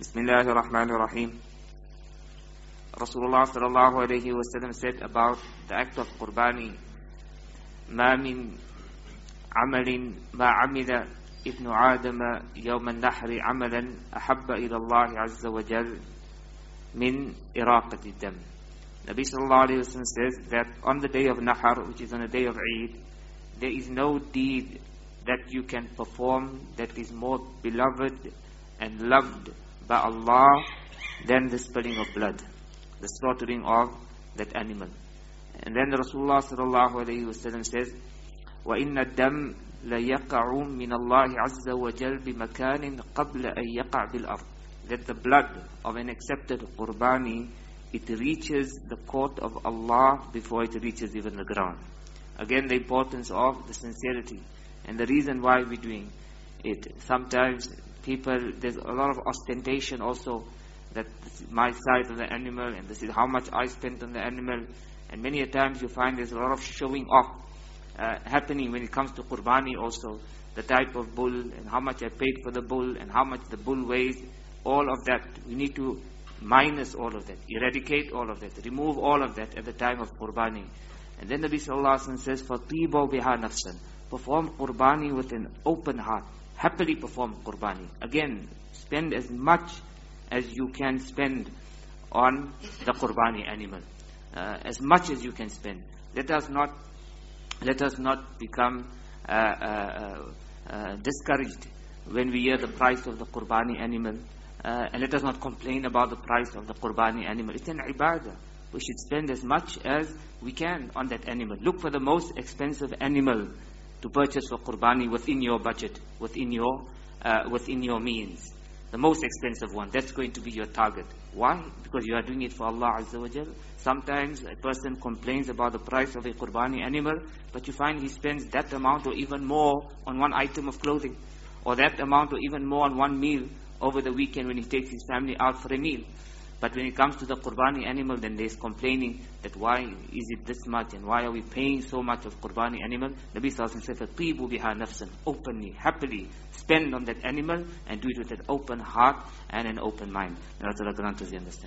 Bismillahir Rahmanir Rahim. Rasulullah sallallahu alayhi wa sallam said about the act of Qurbani, ما من عمل ما عمل ابن آدم يوم النحر عملا أحب إلى الله عز وجل من إراقة الدم. Nabi sallallahu alayhi wa sallam says that on the day of Nahar, which is on the day of Eid, there is no deed that you can perform that is more beloved and loved by Allah than the spilling of blood, the slaughtering of that animal. And then Rasulullah sallallahu alayhi wa sallam says, وَإِنَّ الدَّمْ لَيَقَعُ مِنَ اللَّهِ عَزَّ وَجَلْ بِمَكَانٍ قَبْلَ أَن يَقَعْ بِالْأَرْضِ. That the blood of an accepted Qurbani, it reaches the court of Allah before it reaches even the ground. Again, the importance of the sincerity and the reason why we're doing it. Sometimes people, there's a lot of ostentation also, that this is my size of the animal and this is how much I spent on the animal. And many a times you find there's a lot of showing off happening when it comes to Qurbani also. The type of bull and how much I paid for the bull and how much the bull weighs. All of that, we need to minus all of that, eradicate all of that, remove all of that at the time of Qurbani. And then Nabi sallallahu alaihi wasallam says, فَطِيبَوْ بِهَا نَفْسًا. Perform Qurbani with an open heart. Happily perform Qurbani. Again, spend as much as you can spend on the Qurbani animal. As much as you can spend. Let us not become discouraged when we hear the price of the Qurbani animal. And let us not complain about the price of the Qurbani animal. It's an ibadah. We should spend as much as we can on that animal. Look for the most expensive animal to purchase for Qurbani within your budget, within your means. The most expensive one, that's going to be your target. Why? Because you are doing it for Allah Azza wa Jal. Sometimes a person complains about the price of a Qurbani animal, but you find he spends that amount or even more on one item of clothing, or that amount or even more on one meal over the weekend when he takes his family out for a meal. But when it comes to the Qurbani animal, then there's complaining that why is it this much and why are we paying so much of Qurbani animal? Nabi sallallahu alaihi wasallam said, فَطِيبُوا بِهَا نَفْسًا. Openly, happily spend on that animal and do it with an open heart and an open mind. May Allah grant us the understanding.